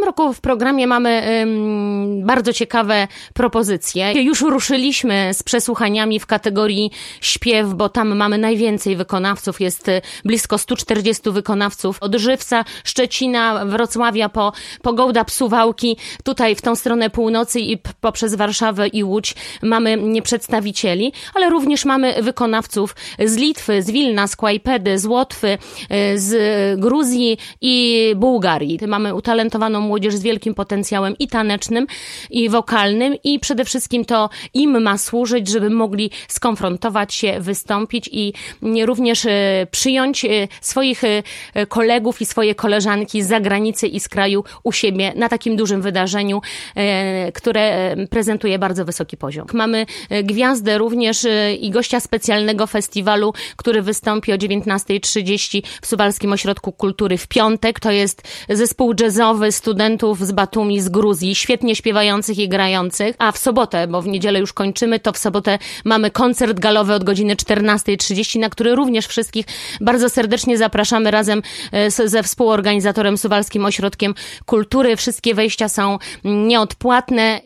roku w programie mamy bardzo ciekawe propozycje. Już ruszyliśmy z przesłuchaniami w kategorii śpiew, bo tam mamy najwięcej wykonawców. Jest blisko 140 wykonawców. Od Żywca, Szczecina, Wrocławia po Gołdap, Suwałki. Tutaj w tą stronę północy i poprzez Warszawę i Łódź mamy przedstawicieli, ale również mamy wykonawców z Litwy, z Wilna, z Kłajpedy, z Łotwy, z Gruzji i Bułgarii. Mamy utalentowaną młodzież z wielkim potencjałem i tanecznym, i wokalnym i przede wszystkim to im ma służyć, żeby mogli skonfrontować się, wystąpić i również przyjąć swoich kolegów i swoje koleżanki z zagranicy i z kraju u siebie na takim dużym wydarzeniu, które prezentuje bardzo wysoki poziom. Mamy gwiazdę również i gościa specjalnego festiwalu, który wystąpi o 19:30 w Suwalskim Ośrodku Kultury w piątek. To jest zespół jazzowy studentów z Batumi, z Gruzji, świetnie śpiewających i grających. A w sobotę, bo w niedzielę już kończymy, to w sobotę mamy koncert galowy od godziny 14:30, na który również wszystkich bardzo serdecznie zapraszamy razem ze współorganizatorem Suwalskim Ośrodkiem Kultury. Wszystkie wejścia są nieodpłatne